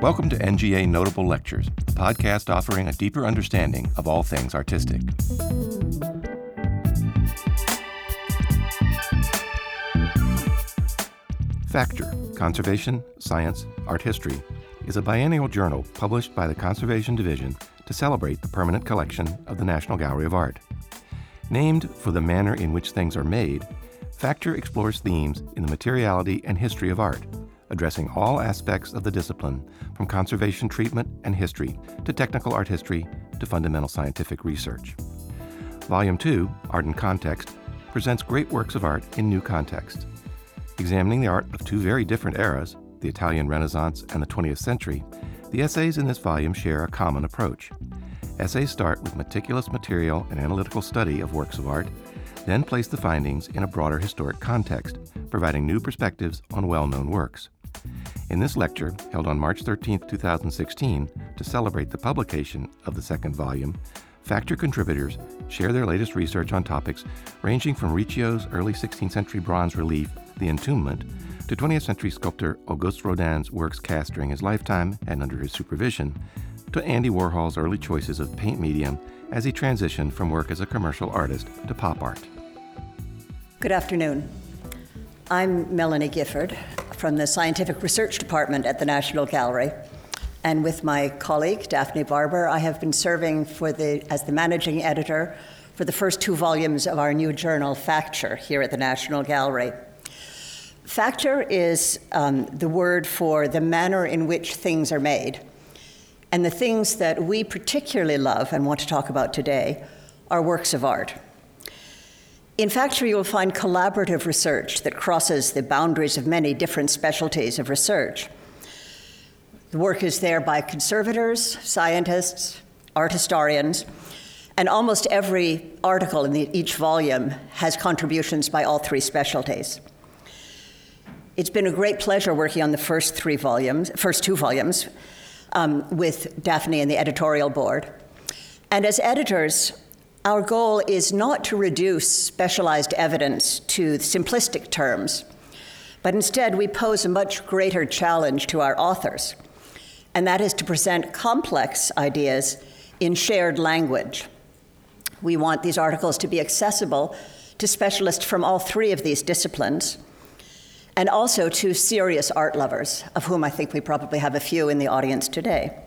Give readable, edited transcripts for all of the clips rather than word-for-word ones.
Welcome to NGA Notable Lectures, a podcast offering a deeper understanding of all things artistic. Factor, Conservation, Science, Art History, is a biennial journal published by the Conservation Division to celebrate the permanent collection of the National Gallery of Art. Named for the manner in which things are made, Factor explores themes in the materiality and history of art, addressing all aspects of the discipline, from conservation treatment and history to technical art history to fundamental scientific research. Volume 2, Art in Context, presents great works of art in new contexts. Examining the art of two very different eras, the Italian Renaissance and the 20th century, the essays in this volume share a common approach. Essays start with meticulous material and analytical study of works of art, then place the findings in a broader historic context, providing new perspectives on well-known works. In this lecture, held on March 13, 2016, to celebrate the publication of the second volume, Factor contributors share their latest research on topics ranging from Riccio's early 16th century bronze relief, The Entombment, to 20th century sculptor Auguste Rodin's works cast during his lifetime and under his supervision, to Andy Warhol's early choices of paint medium as he transitioned from work as a commercial artist to pop art. Good afternoon. I'm Melanie Gifford from the Scientific Research Department at the National Gallery. And with my colleague, Daphne Barber, I have been serving as the managing editor for the first two volumes of our new journal, Facture, here at the National Gallery. Facture is the word for the manner in which things are made. And the things that we particularly love and want to talk about today are works of art. In Facture, you will find collaborative research that crosses the boundaries of many different specialties of research. The work is there by conservators, scientists, art historians, and almost every article in each volume has contributions by all three specialties. It's been a great pleasure working on the first two volumes with Daphne and the editorial board. And as editors, our goal is not to reduce specialized evidence to simplistic terms, but instead we pose a much greater challenge to our authors, and that is to present complex ideas in shared language. We want these articles to be accessible to specialists from all three of these disciplines, and also to serious art lovers, of whom I think we probably have a few in the audience today.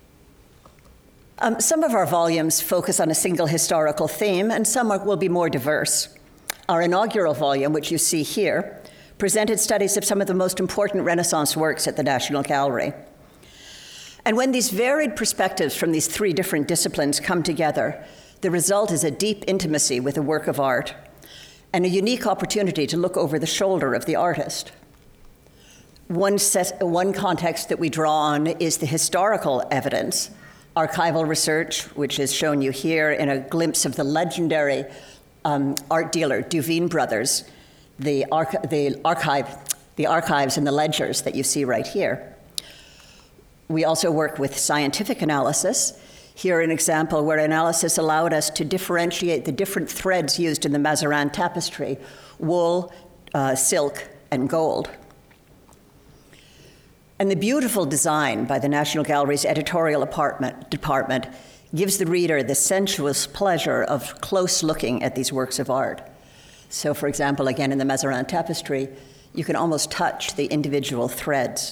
Some of our volumes focus on a single historical theme, and some will be more diverse. Our inaugural volume, which you see here, presented studies of some of the most important Renaissance works at the National Gallery. And when these varied perspectives from these three different disciplines come together, the result is a deep intimacy with a work of art and a unique opportunity to look over the shoulder of the artist. One context that we draw on is the historical evidence, archival research, which is shown you here in a glimpse of the legendary art dealer, Duveen Brothers, the archives and the ledgers that you see right here. We also work with scientific analysis. Here an example where analysis allowed us to differentiate the different threads used in the Mazarin tapestry, wool, silk, and gold. And the beautiful design by the National Gallery's editorial department gives the reader the sensuous pleasure of close looking at these works of art. So, for example, again in the Mazarin tapestry, you can almost touch the individual threads.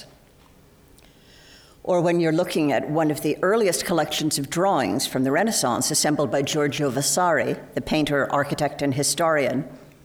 Or when you're looking at one of the earliest collections of drawings from the Renaissance assembled by Giorgio Vasari, the painter, architect, and historian,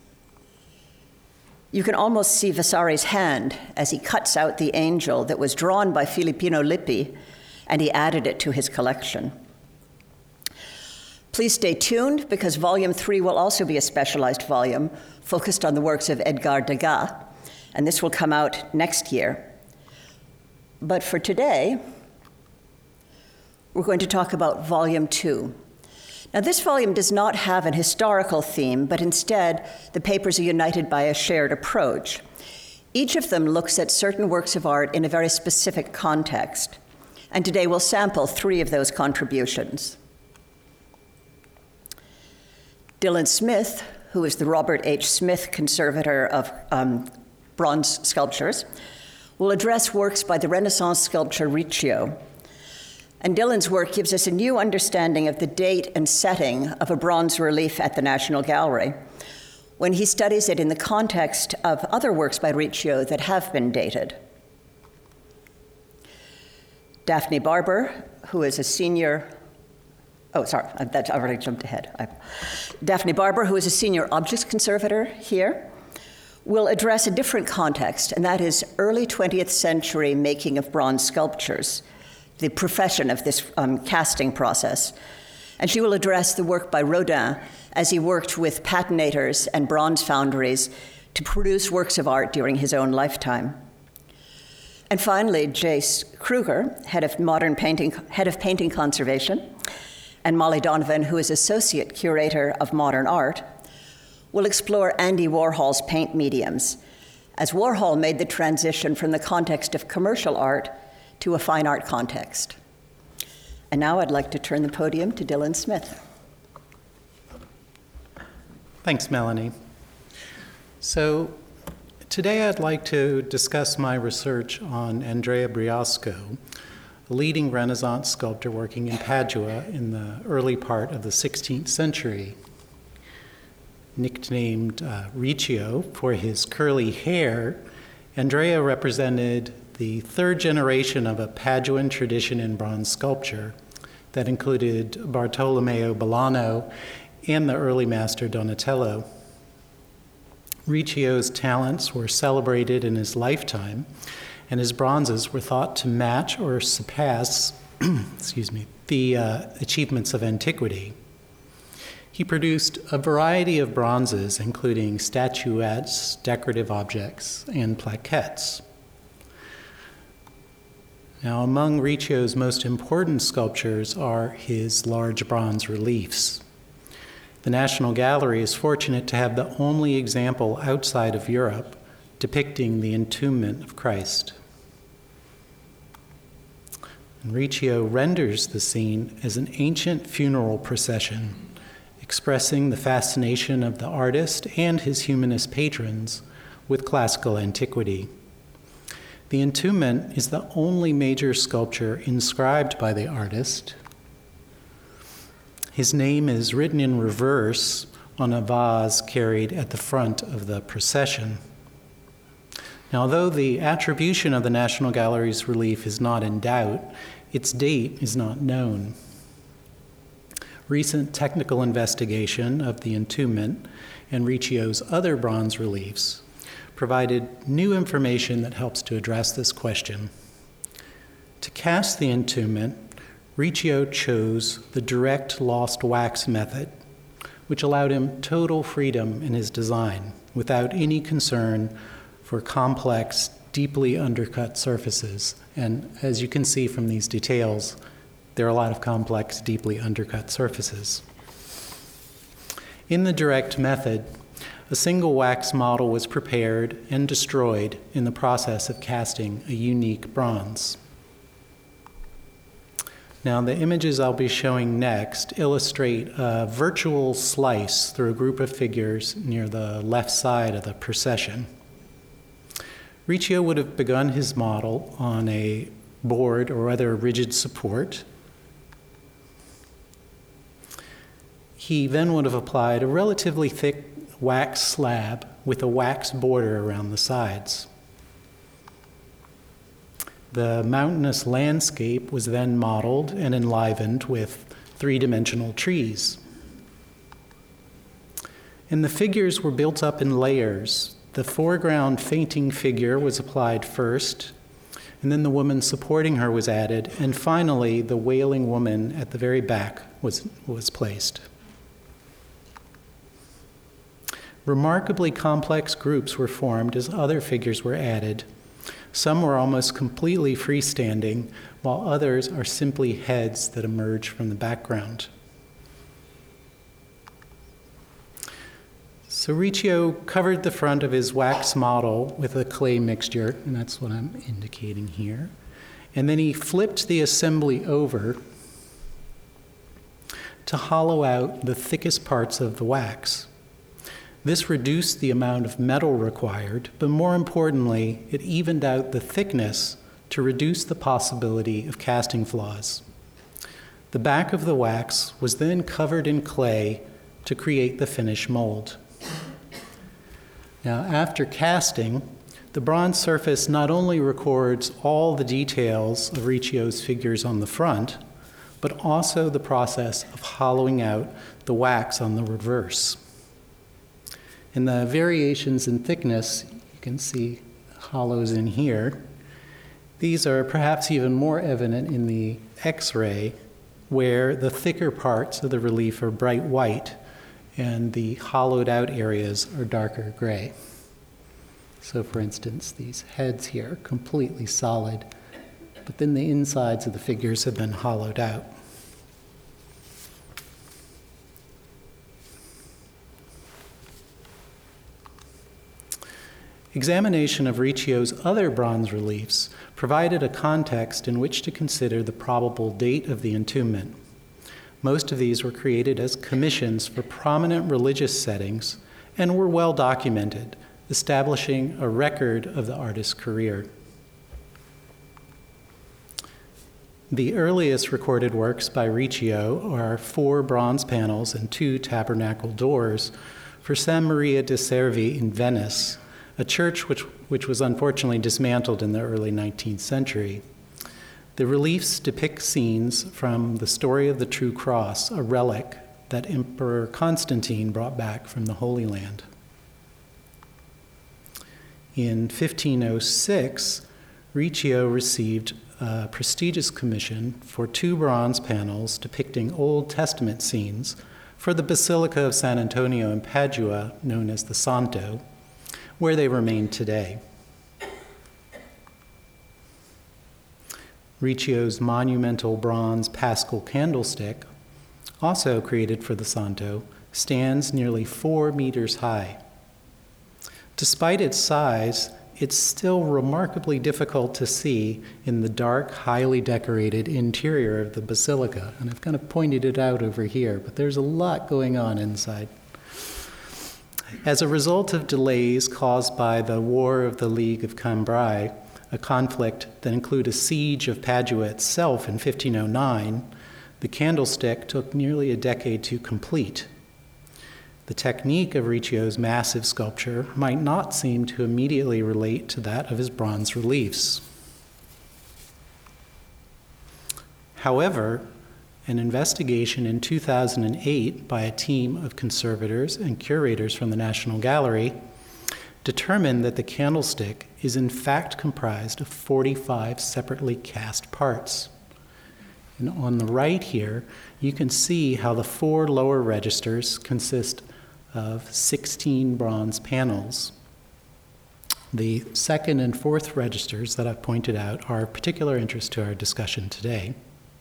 you can almost see Vasari's hand as he cuts out the angel that was drawn by Filippino Lippi, and he added it to his collection. Please stay tuned, because Volume 3 will also be a specialized volume focused on the works of Edgar Degas, and this will come out next year. But for today, we're going to talk about Volume 2. Now, this volume does not have an historical theme, but instead, the papers are united by a shared approach. Each of them looks at certain works of art in a very specific context. And today we'll sample three of those contributions. Dylan Smith, who is the Robert H. Smith Conservator of Bronze Sculptures, will address works by the Renaissance sculptor Riccio. And Dylan's work gives us a new understanding of the date and setting of a bronze relief at the National Gallery when he studies it in the context of other works by Riccio that have been dated. Daphne Barber, who is a senior, I've already jumped ahead. Daphne Barber, who is a senior objects conservator here, will address a different context, and that is early 20th century making of bronze sculptures, the profession of this casting process. And she will address the work by Rodin as he worked with patinators and bronze foundries to produce works of art during his own lifetime. And finally, Jace Kruger, head of painting conservation, and Molly Donovan, who is associate curator of modern art, will explore Andy Warhol's paint mediums, as Warhol made the transition from the context of commercial art to a fine art context. And now I'd like to turn the podium to Dylan Smith. Thanks, Melanie. So today I'd like to discuss my research on Andrea Briasco, a leading Renaissance sculptor working in Padua in the early part of the 16th century. Nicknamed Riccio for his curly hair, Andrea represented the third generation of a Paduan tradition in bronze sculpture that included Bartolomeo Bolano and the early master Donatello. Riccio's talents were celebrated in his lifetime, and his bronzes were thought to match or surpass the achievements of antiquity. He produced a variety of bronzes, including statuettes, decorative objects, and plaquettes. Now, among Riccio's most important sculptures are his large bronze reliefs. The National Gallery is fortunate to have the only example outside of Europe depicting the entombment of Christ. And Riccio renders the scene as an ancient funeral procession, expressing the fascination of the artist and his humanist patrons with classical antiquity. The entombment is the only major sculpture inscribed by the artist. His name is written in reverse on a vase carried at the front of the procession. Now, although the attribution of the National Gallery's relief is not in doubt, its date is not known. Recent technical investigation of the entombment and Riccio's other bronze reliefs provided new information that helps to address this question. To cast the entombment, Riccio chose the direct lost wax method, which allowed him total freedom in his design without any concern for complex, deeply undercut surfaces. And as you can see from these details, there are a lot of complex, deeply undercut surfaces. In the direct method, a single wax model was prepared and destroyed in the process of casting a unique bronze. Now, the images I'll be showing next illustrate a virtual slice through a group of figures near the left side of the procession. Riccio would have begun his model on a board or other rigid support. He then would have applied a relatively thick wax slab with a wax border around the sides. The mountainous landscape was then modeled and enlivened with three-dimensional trees. And the figures were built up in layers. The foreground fainting figure was applied first, and then the woman supporting her was added, and finally the wailing woman at the very back was placed. Remarkably complex groups were formed as other figures were added. Some were almost completely freestanding, while others are simply heads that emerge from the background. So Riccio covered the front of his wax model with a clay mixture, and that's what I'm indicating here. And then he flipped the assembly over to hollow out the thickest parts of the wax. This reduced the amount of metal required, but more importantly, it evened out the thickness to reduce the possibility of casting flaws. The back of the wax was then covered in clay to create the finished mold. Now, after casting, the bronze surface not only records all the details of Riccio's figures on the front, but also the process of hollowing out the wax on the reverse. In the variations in thickness, you can see hollows in here. These are perhaps even more evident in the X-ray, where the thicker parts of the relief are bright white and the hollowed out areas are darker gray. So for instance, these heads here are completely solid, but then the insides of the figures have been hollowed out. Examination of Riccio's other bronze reliefs provided a context in which to consider the probable date of the entombment. Most of these were created as commissions for prominent religious settings and were well documented, establishing a record of the artist's career. The earliest recorded works by Riccio are 4 bronze panels and 2 tabernacle doors for San Maria de Servi in Venice, a church which was unfortunately dismantled in the early 19th century. The reliefs depict scenes from the story of the True Cross, a relic that Emperor Constantine brought back from the Holy Land. In 1506, Riccio received a prestigious commission for 2 bronze panels depicting Old Testament scenes for the Basilica of San Antonio in Padua, known as the Santo, where they remain today. Riccio's monumental bronze Paschal candlestick, also created for the Santo, stands nearly 4 meters high. Despite its size, it's still remarkably difficult to see in the dark, highly decorated interior of the basilica. And I've kind of pointed it out over here, but there's a lot going on inside. As a result of delays caused by the War of the League of Cambrai, a conflict that included a siege of Padua itself in 1509, the candlestick took nearly a decade to complete. The technique of Riccio's massive sculpture might not seem to immediately relate to that of his bronze reliefs. However, an investigation in 2008 by a team of conservators and curators from the National Gallery determined that the candlestick is in fact comprised of 45 separately cast parts. And on the right here, you can see how the 4 lower registers consist of 16 bronze panels. The second and fourth registers that I've pointed out are of particular interest to our discussion today.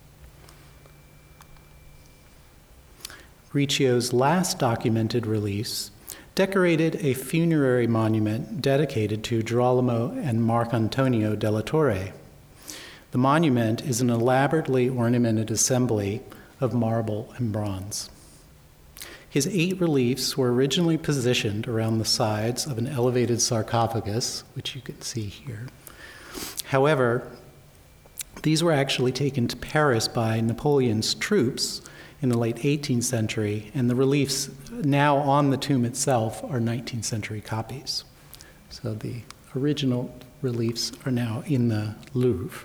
Riccio's last documented release decorated a funerary monument dedicated to Girolamo and Marcantonio della Torre. The monument is an elaborately ornamented assembly of marble and bronze. His 8 reliefs were originally positioned around the sides of an elevated sarcophagus, which you can see here. However, these were actually taken to Paris by Napoleon's troops in the late 18th century, and the reliefs now on the tomb itself are 19th century copies. So the original reliefs are now in the Louvre.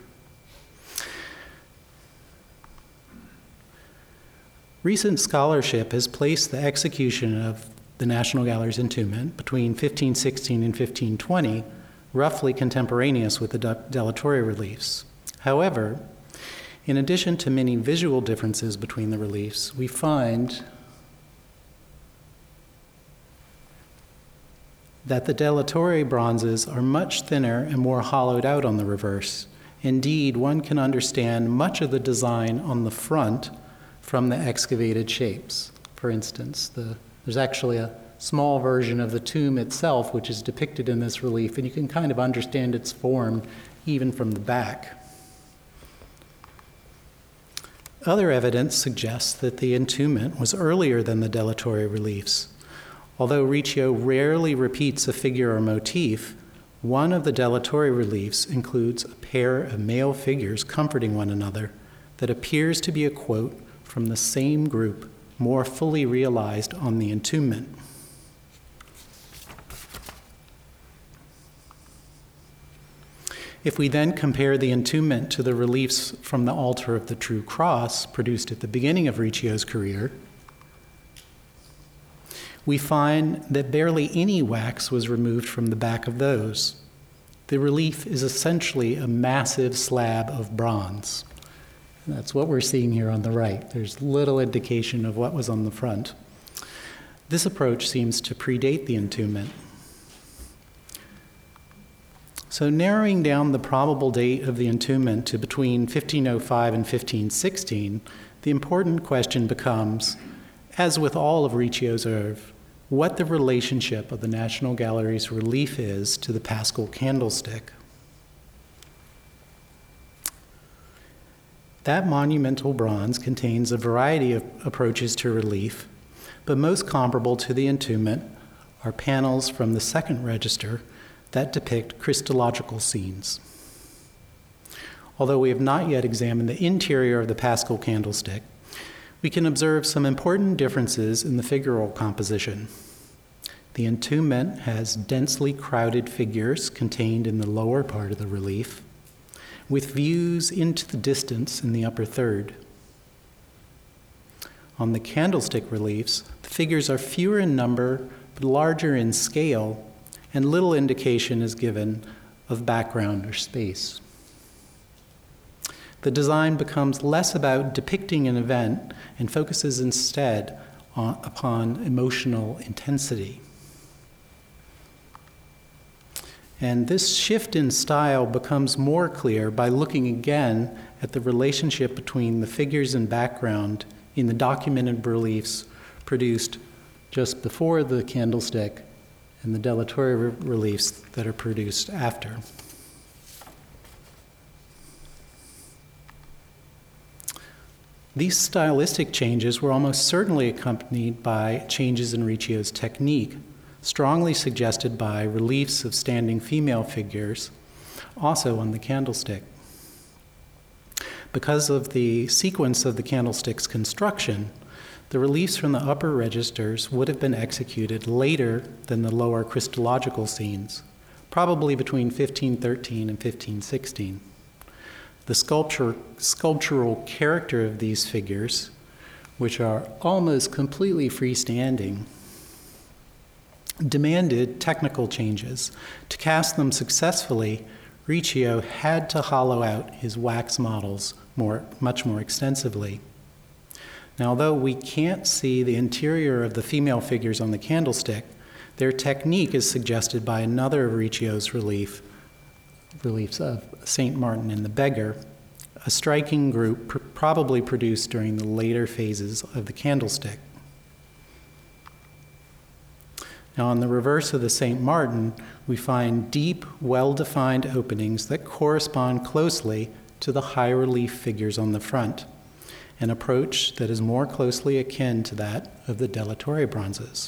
Recent scholarship has placed the execution of the National Gallery's entombment between 1516 and 1520, roughly contemporaneous with the Della Torre reliefs. However, in addition to many visual differences between the reliefs, we find that the Della Torre bronzes are much thinner and more hollowed out on the reverse. Indeed, one can understand much of the design on the front from the excavated shapes. For instance, there's actually a small version of the tomb itself which is depicted in this relief, and you can kind of understand its form even from the back. Other evidence suggests that the entombment was earlier than the Della Torre reliefs. Although Riccio rarely repeats a figure or motif, one of the Delatorre reliefs includes a pair of male figures comforting one another that appears to be a quote from the same group, more fully realized on the entombment. If we then compare the entombment to the reliefs from the altar of the True Cross produced at the beginning of Riccio's career, we find that barely any wax was removed from the back of those. The relief is essentially a massive slab of bronze. And that's what we're seeing here on the right. There's little indication of what was on the front. This approach seems to predate the entombment. So narrowing down the probable date of the entombment to between 1505 and 1516, the important question becomes, as with all of Riccio's oeuvre, what the relationship of the National Gallery's relief is to the Paschal candlestick. That monumental bronze contains a variety of approaches to relief, but most comparable to the entombment are panels from the second register that depict Christological scenes. Although we have not yet examined the interior of the Paschal candlestick, we can observe some important differences in the figural composition. The entombment has densely crowded figures contained in the lower part of the relief, with views into the distance in the upper third. On the candlestick reliefs, the figures are fewer in number, but larger in scale, and little indication is given of background or space. The design becomes less about depicting an event and focuses instead upon emotional intensity. And this shift in style becomes more clear by looking again at the relationship between the figures and background in the documented reliefs produced just before the candlestick and the Delatorre reliefs that are produced after. These stylistic changes were almost certainly accompanied by changes in Riccio's technique, strongly suggested by reliefs of standing female figures, also on the candlestick. Because of the sequence of the candlestick's construction, the reliefs from the upper registers would have been executed later than the lower Christological scenes, probably between 1513 and 1516. The sculptural character of these figures, which are almost completely freestanding, demanded technical changes. To cast them successfully, Riccio had to hollow out his wax models much more extensively. Now, although we can't see the interior of the female figures on the candlestick, their technique is suggested by another of Riccio's reliefs of St. Martin and the Beggar, a striking group probably produced during the later phases of the candlestick. Now, on the reverse of the St. Martin, we find deep, well-defined openings that correspond closely to the high relief figures on the front, an approach that is more closely akin to that of the Delatorre bronzes.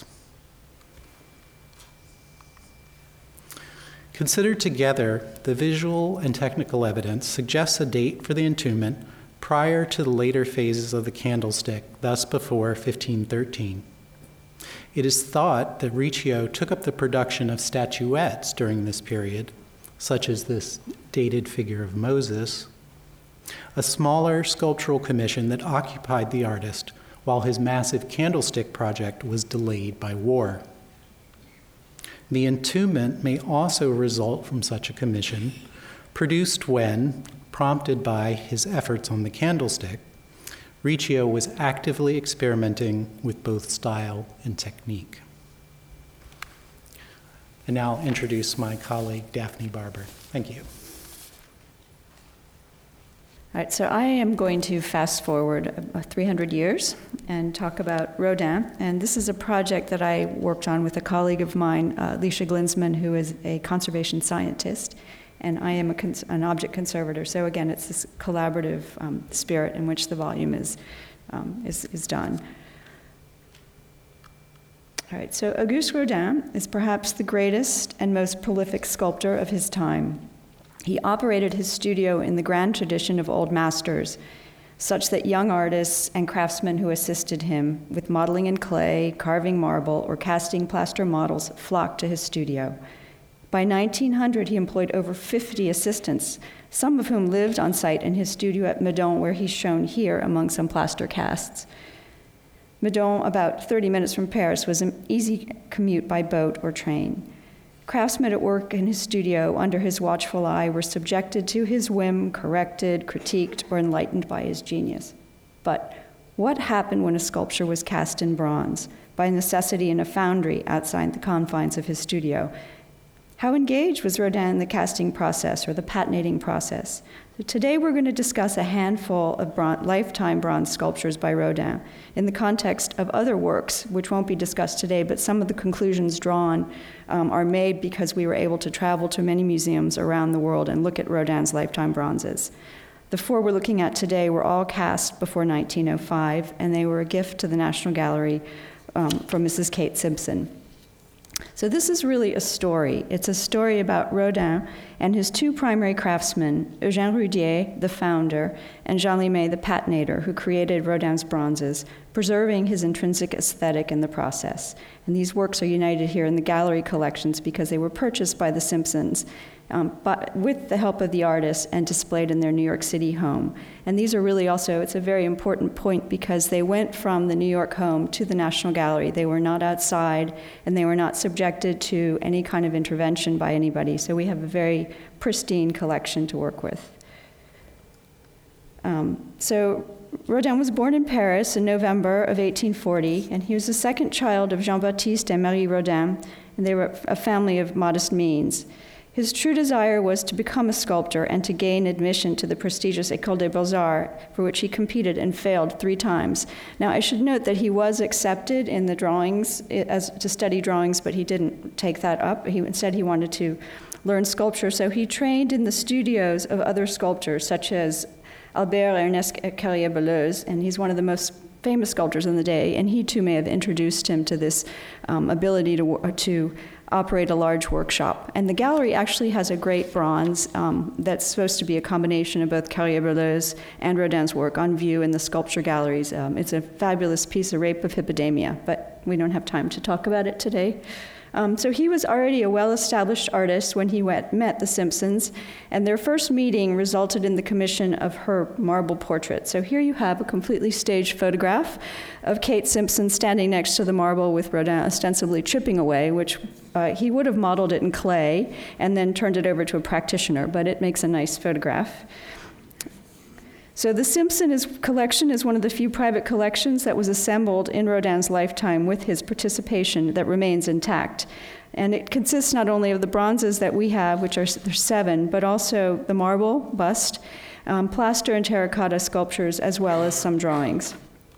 Considered together, the visual and technical evidence suggests a date for the entombment prior to the later phases of the candlestick, thus before 1513. It is thought that Riccio took up the production of statuettes during this period, such as this dated figure of Moses, a smaller sculptural commission that occupied the artist while his massive candlestick project was delayed by war. The entombment may also result from such a commission, produced when, prompted by his efforts on the candlestick, Riccio was actively experimenting with both style and technique. And now I'll introduce my colleague, Daphne Barber. Thank you. All right, so I am going to fast forward 300 years and talk about Rodin. And this is a project that I worked on with a colleague of mine, Leisha Glinsman, who is a conservation scientist, and I am an object conservator. So again, it's this collaborative spirit in which the volume is done. All right, so Auguste Rodin is perhaps the greatest and most prolific sculptor of his time. He operated his studio in the grand tradition of old masters, such that young artists and craftsmen who assisted him with modeling in clay, carving marble, or casting plaster models flocked to his studio. By 1900, he employed over 50 assistants, some of whom lived on site in his studio at Meudon, where he's shown here among some plaster casts. Meudon, about 30 minutes from Paris, was an easy commute by boat or train. Craftsmen at work in his studio under his watchful eye were subjected to his whim, corrected, critiqued, or enlightened by his genius. But what happened when a sculpture was cast in bronze, by necessity in a foundry outside the confines of his studio? How engaged was Rodin in the casting process or the patinating process? So today we're going to discuss a handful of lifetime bronze sculptures by Rodin in the context of other works, which won't be discussed today, but some of the conclusions drawn are made because we were able to travel to many museums around the world and look at Rodin's lifetime bronzes. The four we're looking at today were all cast before 1905, and they were a gift to the National Gallery from Mrs. Kate Simpson. So this is really a story. It's a story about Rodin and his two primary craftsmen, Eugène Roudier, the founder, and Jean Limet, the patinator, who created Rodin's bronzes, preserving his intrinsic aesthetic in the process. And these works are united here in the gallery collections because they were purchased by the Simpsons, but with the help of the artists and displayed in their New York City home. And these are really also, it's a very important point because they went from the New York home to the National Gallery. They were not outside and they were not subjected to any kind of intervention by anybody. So we have a very pristine collection to work with. So Rodin was born in Paris in November of 1840, and he was the second child of Jean-Baptiste and Marie Rodin, and they were a family of modest means. His true desire was to become a sculptor and to gain admission to the prestigious École des Beaux-Arts, for which he competed and failed 3 times. Now, I should note that he was accepted in the drawings to study drawings, but he didn't take that up. Instead, he wanted to learn sculpture, so he trained in the studios of other sculptors, such as Albert Ernest Carrier-Belleuse, and he's one of the most famous sculptors in the day, and he too may have introduced him to this ability to operate a large workshop. And the gallery actually has a great bronze that's supposed to be a combination of both Carrier-Belleuse and Rodin's work on view in the sculpture galleries. It's a fabulous piece, A Rape of Hippodamia, but we don't have time to talk about it today. So he was already a well-established artist when he met the Simpsons, and their first meeting resulted in the commission of her marble portrait. So here you have a completely staged photograph of Kate Simpson standing next to the marble with Rodin ostensibly chipping away, which he would have modeled it in clay and then turned it over to a practitioner, but it makes a nice photograph. So the Simpson collection is one of the few private collections that was assembled in Rodin's lifetime with his participation that remains intact. And it consists not only of the bronzes that we have, which are there's 7, but also the marble bust, plaster and terracotta sculptures, as well as some drawings.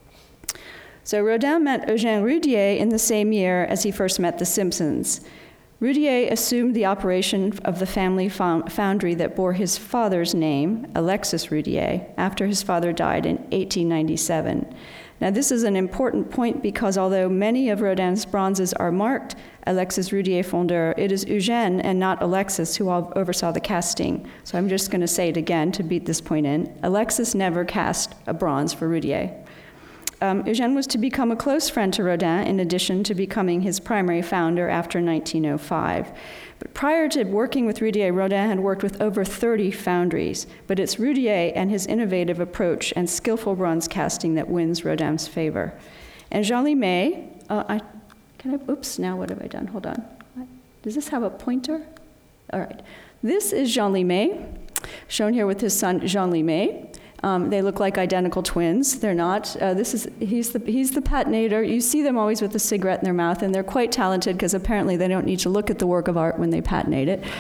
So Rodin met Eugène Roudier in the same year as he first met the Simpsons. Roudier assumed the operation of the family foundry that bore his father's name, Alexis Roudier, after his father died in 1897. Now, this is an important point because although many of Rodin's bronzes are marked Alexis Roudier Fondeur, it is Eugène and not Alexis who oversaw the casting. So I'm just going to say it again to beat this point in. Alexis never cast a bronze for Roudier. Eugène was to become a close friend to Rodin in addition to becoming his primary founder after 1905. But prior to working with Roudier, Rodin had worked with over 30 foundries, but it's Roudier and his innovative approach and skillful bronze casting that wins Rodin's favor. And Jean Limet, now what have I done? Hold on. Does this have a pointer? All right. This is Jean Limet, shown here with his son Jean Limet. They look like identical twins. They're not. He's the patinator. You see them always with a cigarette in their mouth, and they're quite talented because apparently they don't need to look at the work of art when they patinate it.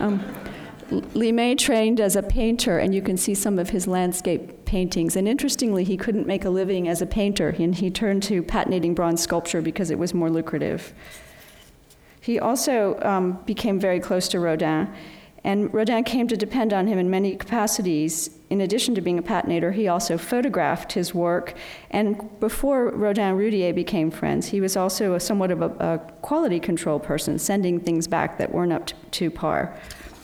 Limet trained as a painter, and you can see some of his landscape paintings. And interestingly, he couldn't make a living as a painter, and he turned to patinating bronze sculpture because it was more lucrative. He also became very close to Rodin. And Rodin came to depend on him in many capacities. In addition to being a patinator, he also photographed his work. And before Rodin and Roudier became friends, he was also somewhat of a quality control person, sending things back that weren't up to par.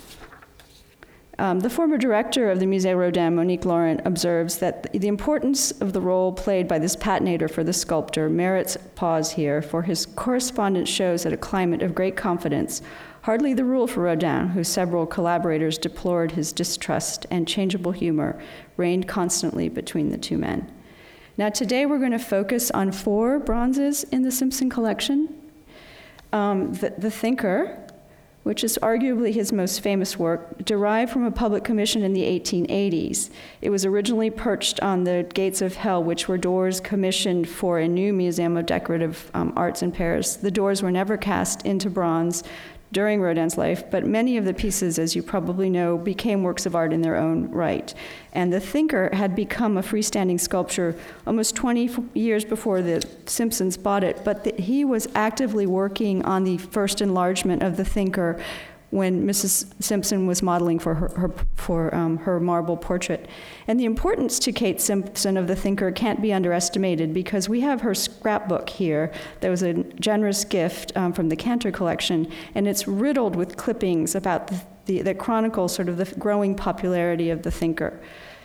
The former director of the Musée Rodin, Monique Laurent, observes that the importance of the role played by this patinator for the sculptor merits pause here, for his correspondence shows that a climate of great confidence, hardly the rule for Rodin, whose several collaborators deplored his distrust and changeable humor, reigned constantly between the two men. Now today we're going to focus on 4 bronzes in the Simpson collection. The Thinker, which is arguably his most famous work, derived from a public commission in the 1880s. It was originally perched on the gates of hell, which were doors commissioned for a new Museum of Decorative Arts in Paris. The doors were never cast into bronze during Rodin's life, but many of the pieces, as you probably know, became works of art in their own right. And the Thinker had become a freestanding sculpture almost 20 years before the Simpsons bought it, but he was actively working on the first enlargement of the Thinker when Mrs. Simpson was modeling for her marble portrait. And the importance to Kate Simpson of the Thinker can't be underestimated, because we have her scrapbook here. There was a generous gift from the Cantor collection, and it's riddled with clippings about the chronicle sort of the growing popularity of the Thinker.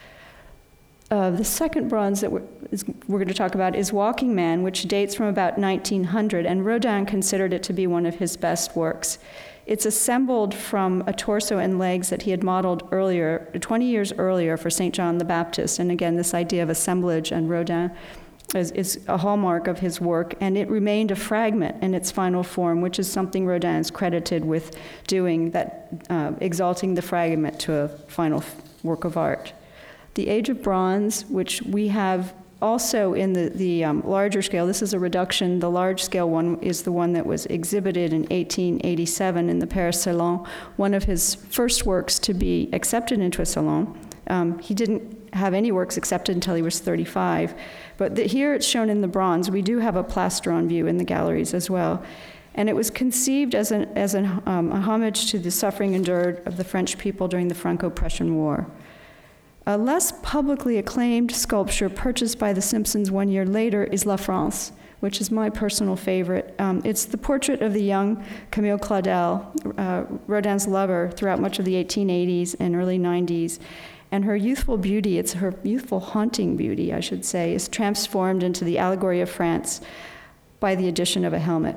The second bronze that we're going to talk about is Walking Man, which dates from about 1900, and Rodin considered it to be one of his best works. It's assembled from a torso and legs that he had modeled earlier, 20 years earlier, for St. John the Baptist. And again, this idea of assemblage and Rodin is a hallmark of his work, and it remained a fragment in its final form, which is something Rodin is credited with doing, that exalting the fragment to a final work of art. The Age of Bronze, which we have also in the larger scale, this is a reduction. The large scale one is the one that was exhibited in 1887 in the Paris Salon, one of his first works to be accepted into a salon. He didn't have any works accepted until he was 35. But here it's shown in the bronze. We do have a plastron view in the galleries as well. And it was conceived as a homage to the suffering endured of the French people during the Franco-Prussian War. A less publicly acclaimed sculpture purchased by the Simpsons 1 year later is La France, which is my personal favorite. It's the portrait of the young Camille Claudel, Rodin's lover throughout much of the 1880s and early 90s. And her youthful beauty, it's her youthful haunting beauty, I should say, is transformed into the allegory of France by the addition of a helmet.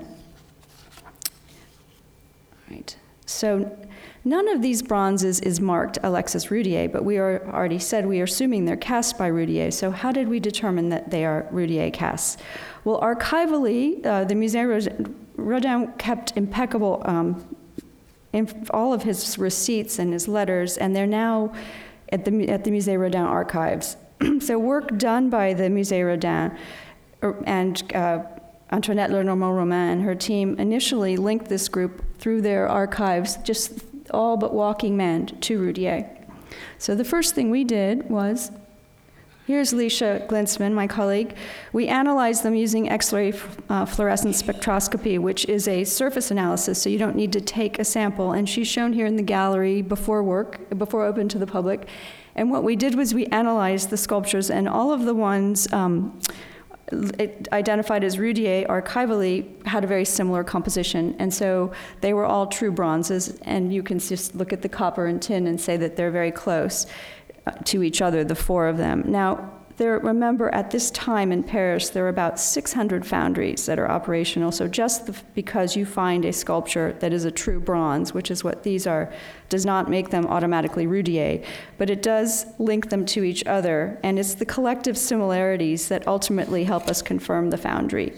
Right. So none of these bronzes is marked Alexis Roudier, but we already said we are assuming they're cast by Roudier. So how did we determine that they are Roudier casts? Well, archivally, the Musée Rodin kept impeccable in all of his receipts and his letters, and they're now at the Musée Rodin archives. So work done by the Musée Rodin and Antoinette Lenormand-Romain and her team initially linked this group through their archives, just all but Walking Man, to Roudier. So the first thing we did was, here's Leisha Glinsman, my colleague. We analyzed them using X-ray fluorescence spectroscopy, which is a surface analysis, so you don't need to take a sample. And she's shown here in the gallery before open to the public. And what we did was we analyzed the sculptures, and all of the ones identified as Roudier archivally had a very similar composition, and so they were all true bronzes, and you can just look at the copper and tin and say that they're very close to each other, the 4 of them. Now, remember, at this time in Paris, there are about 600 foundries that are operational, so just because you find a sculpture that is a true bronze, which is what these are, does not make them automatically Roudier, but it does link them to each other, and it's the collective similarities that ultimately help us confirm the foundry.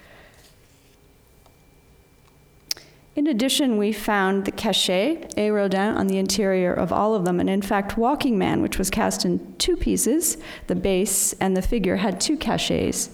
In addition, we found the cachet, A. Rodin, on the interior of all of them. And in fact, Walking Man, which was cast in 2 pieces, the base and the figure, had 2 cachets.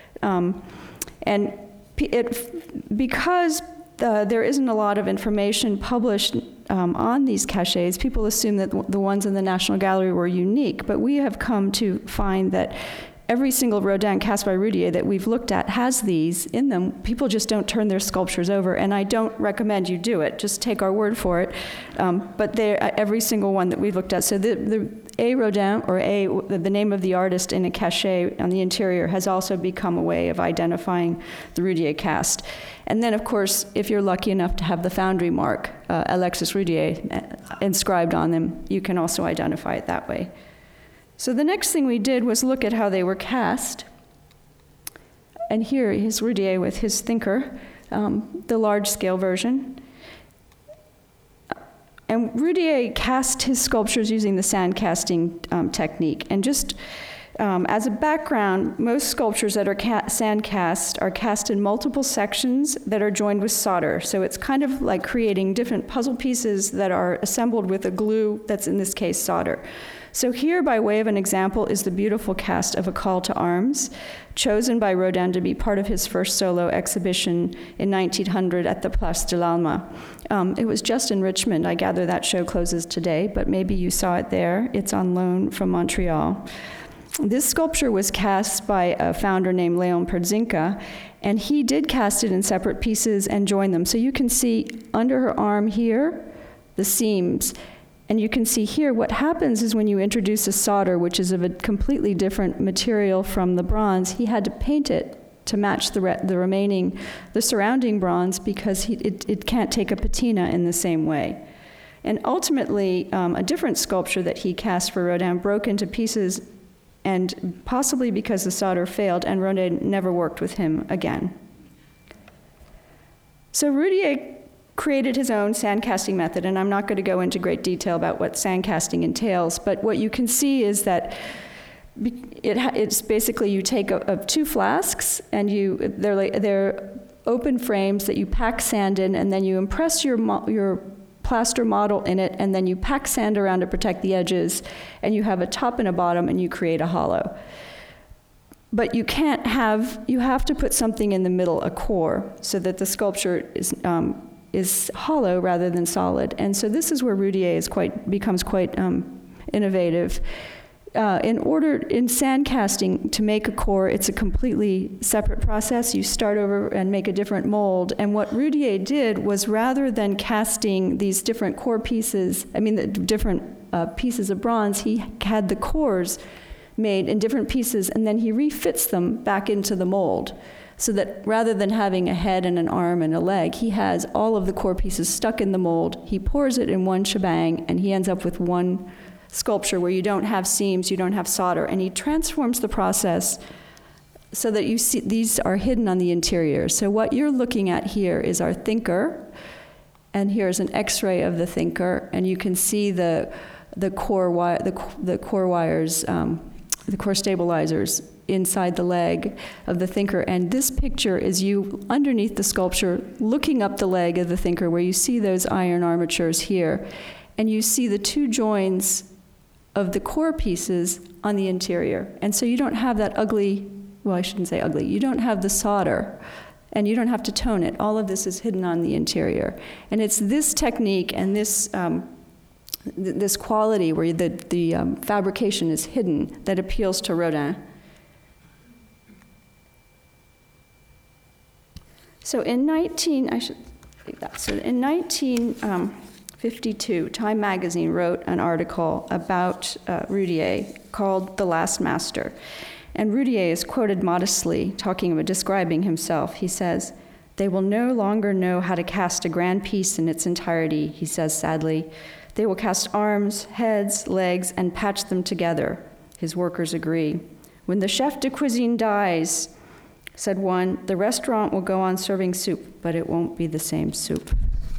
Because there isn't a lot of information published on these cachets, people assume that the ones in the National Gallery were unique. But we have come to find that every single Rodin cast by Roudier that we've looked at has these in them. People just don't turn their sculptures over, and I don't recommend you do it. Just take our word for it. But every single one that we've looked at. So the A. Rodin, or the name of the artist in a cachet on the interior, has also become a way of identifying the Roudier cast. And then, of course, if you're lucky enough to have the foundry mark, Alexis Roudier, inscribed on them, you can also identify it that way. So the next thing we did was look at how they were cast. And here is Roudier with his Thinker, the large-scale version. And Roudier cast his sculptures using the sand casting technique. And just as a background, most sculptures that are sand cast are cast in multiple sections that are joined with solder. So it's kind of like creating different puzzle pieces that are assembled with a glue that's, in this case, solder. So here, by way of an example, is the beautiful cast of A Call to Arms, chosen by Rodin to be part of his first solo exhibition in 1900 at the Place de l'Alma. It was just in Richmond. I gather that show closes today, but maybe you saw it there. It's on loan from Montreal. This sculpture was cast by a founder named Leon Perdzinka, and he did cast it in separate pieces and join them. So you can see under her arm here, the seams. And you can see here what happens is when you introduce a solder, which is of a completely different material from the bronze, he had to paint it to match the surrounding bronze, because it can't take a patina in the same way. And ultimately, a different sculpture that he cast for Rodin broke into pieces, and possibly because the solder failed, and Rodin never worked with him again. So Roudier created his own sand casting method, and I'm not going to go into great detail about what sand casting entails, but what you can see is that it's basically you take two flasks, and they're open frames that you pack sand in, and then you impress your plaster model in it, and then you pack sand around to protect the edges, and you have a top and a bottom, and you create a hollow. But you have to put something in the middle, a core, so that the sculpture is hollow rather than solid. And so this is where Roudier becomes quite innovative. In sand casting, to make a core, it's a completely separate process. You start over and make a different mold. And what Roudier did was, rather than casting these different core pieces, the different pieces of bronze, he had the cores made in different pieces, and then he refits them back into the mold. So that rather than having a head and an arm and a leg, he has all of the core pieces stuck in the mold. He pours it in one shebang, and he ends up with one sculpture where you don't have seams, you don't have solder, and he transforms the process so that you see these are hidden on the interior. So what you're looking at here is our Thinker, and here's an X-ray of the Thinker, and you can see the core wires, the core stabilizers inside the leg of the Thinker. And this picture is you underneath the sculpture looking up the leg of the Thinker, where you see those iron armatures here, and you see the two joins of the core pieces on the interior. And so you don't have that ugly, well, I shouldn't say ugly, you don't have the solder, and you don't have to tone it. All of this is hidden on the interior. And it's this technique and this this quality where the fabrication is hidden that appeals to Rodin. So in 1952, Time magazine wrote an article about Roudier called The Last Master. And Roudier is quoted modestly, describing himself. He says, "They will no longer know how to cast a grand piece in its entirety," he says sadly. "They will cast arms, heads, legs, and patch them together." His workers agree. "When the chef de cuisine dies," said one, "the restaurant will go on serving soup, but it won't be the same soup."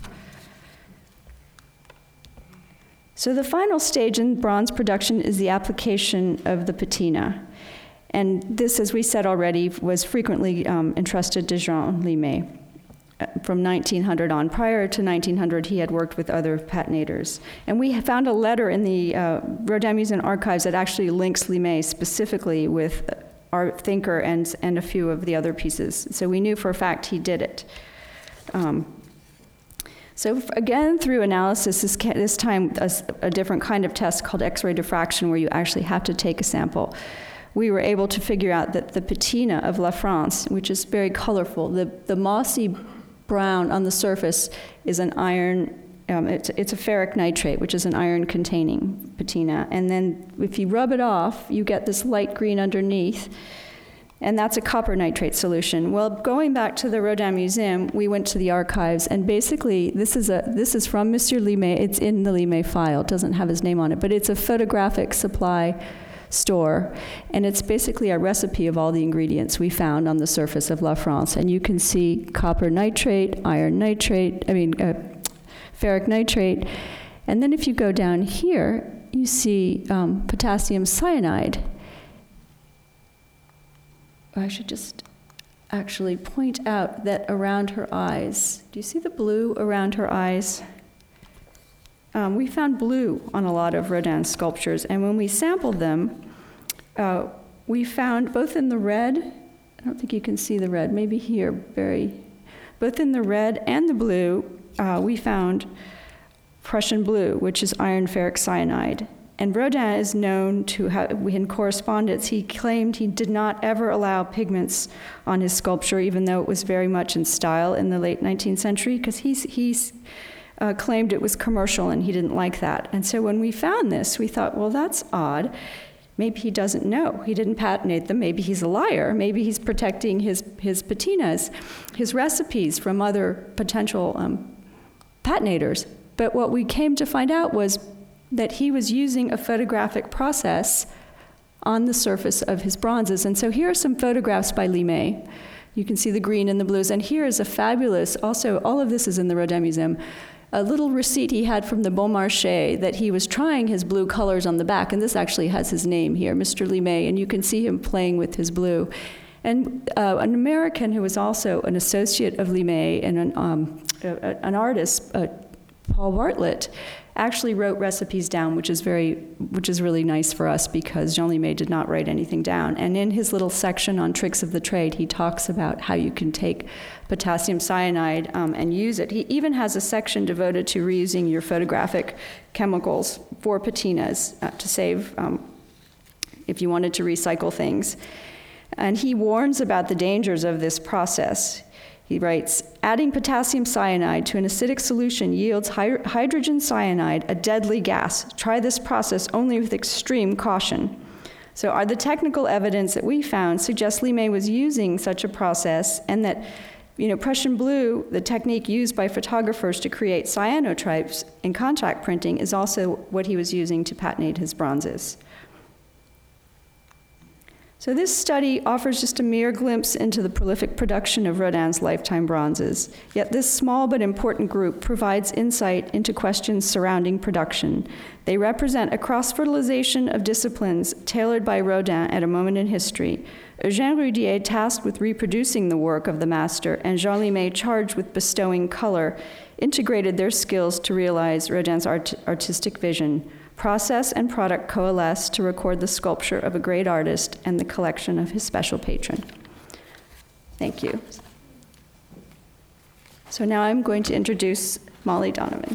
So the final stage in bronze production is the application of the patina. And this, as we said already, was frequently entrusted to Jean Limay from 1900 on. Prior to 1900, he had worked with other patinators. And we found a letter in the Rodin Museum archives that actually links Limay specifically with our Thinker and a few of the other pieces. So we knew for a fact he did it. So again, through analysis, this time a different kind of test called X-ray diffraction, where you actually have to take a sample. we were able to figure out that the patina of La France, which is very colorful, the mossy brown on the surface is an iron, it's a ferric nitrate, which is an iron-containing patina. And then if you rub it off, you get this light green underneath, and that's a copper nitrate solution. Well, going back to the Rodin Museum, we went to the archives, and basically, this is from Monsieur Limet. It's in the Limet file. It doesn't have his name on it, but it's a photographic supply store, and it's basically a recipe of all the ingredients we found on the surface of La France. And you can see copper nitrate, iron nitrate, ferric nitrate, and then if you go down here, you see potassium cyanide. I should just actually point out that around her eyes, do you see the blue around her eyes? We found blue on a lot of Rodin's sculptures, and when we sampled them, we found both in the red, I don't think you can see the red, maybe here, both in the red and the blue, we found Prussian blue, which is iron ferric cyanide. And Rodin is known to have, in correspondence, he claimed he did not ever allow pigments on his sculpture, even though it was very much in style in the late 19th century, because he's claimed it was commercial and he didn't like that. And so when we found this, we thought, well, that's odd. Maybe he doesn't know. He didn't patentate them. Maybe he's a liar. Maybe he's protecting his patinas, his recipes from other potential patentators. But what we came to find out was that he was using a photographic process on the surface of his bronzes. And so here are some photographs by Limet. You can see the green and the blues. And here is a fabulous, also all of this is in the Rodin Museum, a little receipt he had from the Bon Marché that he was trying his blue colors on the back. And this actually has his name here, Mr. Limet, and you can see him playing with his blue. And an American who was also an associate of Limet and an artist, Paul Bartlett, actually wrote recipes down, which is really nice for us because Jean Limet did not write anything down. And in his little section on tricks of the trade, he talks about how you can take potassium cyanide and use it. He even has a section devoted to reusing your photographic chemicals for patinas to save if you wanted to recycle things. And he warns about the dangers of this process. He writes, adding potassium cyanide to an acidic solution yields hydrogen cyanide, a deadly gas. Try this process only with extreme caution. So the technical evidence that we found suggests Limet was using such a process, and that Prussian blue, the technique used by photographers to create cyanotypes in contact printing, is also what he was using to patentate his bronzes. So this study offers just a mere glimpse into the prolific production of Rodin's lifetime bronzes. Yet this small but important group provides insight into questions surrounding production. They represent a cross-fertilization of disciplines tailored by Rodin at a moment in history. Eugène Roudier, tasked with reproducing the work of the master, and Jean Limet, charged with bestowing color, integrated their skills to realize Rodin's artistic vision. Process and product coalesce to record the sculpture of a great artist and the collection of his special patron. Thank you. So now I'm going to introduce Molly Donovan.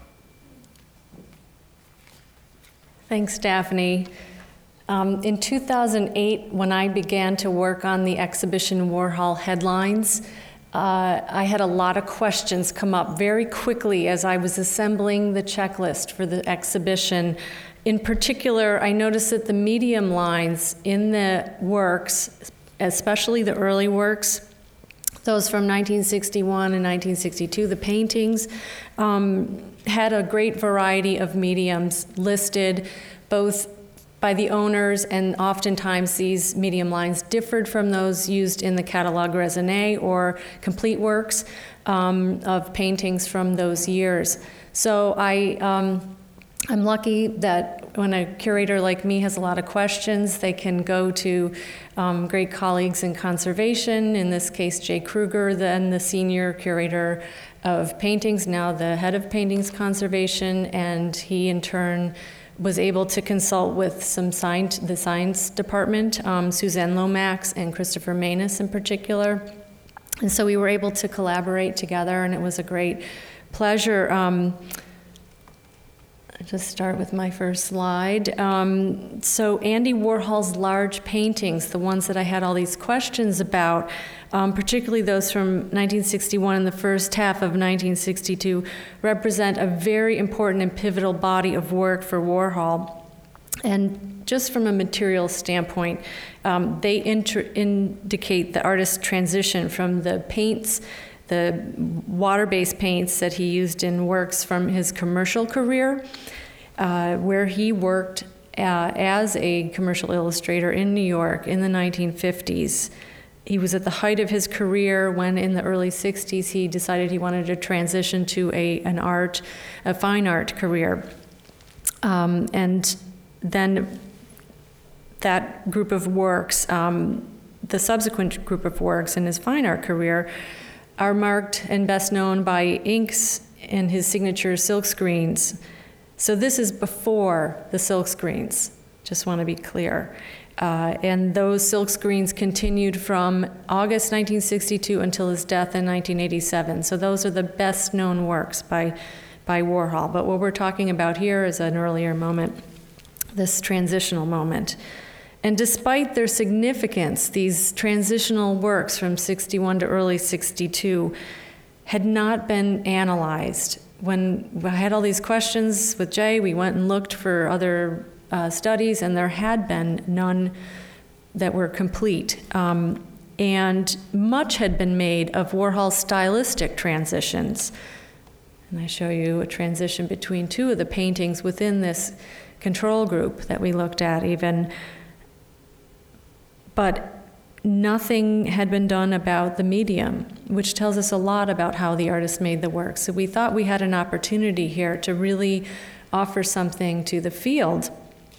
Thanks, Daphne. In 2008, when I began to work on the exhibition Warhol Headlines, I had a lot of questions come up very quickly as I was assembling the checklist for the exhibition. In particular, I noticed that the medium lines in the works, especially the early works, those from 1961 and 1962, the paintings, had a great variety of mediums listed, both by the owners, and oftentimes these medium lines differed from those used in the Catalogue Raisonné or complete works of paintings from those years. So I'm lucky that when a curator like me has a lot of questions, they can go to great colleagues in conservation, in this case Jay Kruger, then the senior curator of paintings, now the head of paintings conservation, and he in turn was able to consult with the science department, Suzanne Lomax and Christopher Manus in particular. And so we were able to collaborate together, and it was a great pleasure. I just start with my first slide. So Andy Warhol's large paintings, the ones that I had all these questions about, particularly those from 1961 and the first half of 1962, represent a very important and pivotal body of work for Warhol. And just from a material standpoint, they indicate the artist's transition from the paints, the water-based paints that he used in works from his commercial career, where he worked as a commercial illustrator in New York in the 1950s. He was at the height of his career when in the early 60s he decided he wanted to transition to a fine art career. And then that group of works, the subsequent group of works in his fine art career, are marked and best known by inks in his signature silk screens. So this is before the silk screens, just want to be clear. And those silk screens continued from August 1962 until his death in 1987. So those are the best known works by Warhol. But what we're talking about here is an earlier moment, this transitional moment. And despite their significance, these transitional works from 61 to early 62 had not been analyzed. When I had all these questions with Jay, we went and looked for other studies, and there had been none that were complete. And much had been made of Warhol's stylistic transitions. And I show you a transition between two of the paintings within this control group that we looked at even. But nothing had been done about the medium, which tells us a lot about how the artist made the work. So we thought we had an opportunity here to really offer something to the field.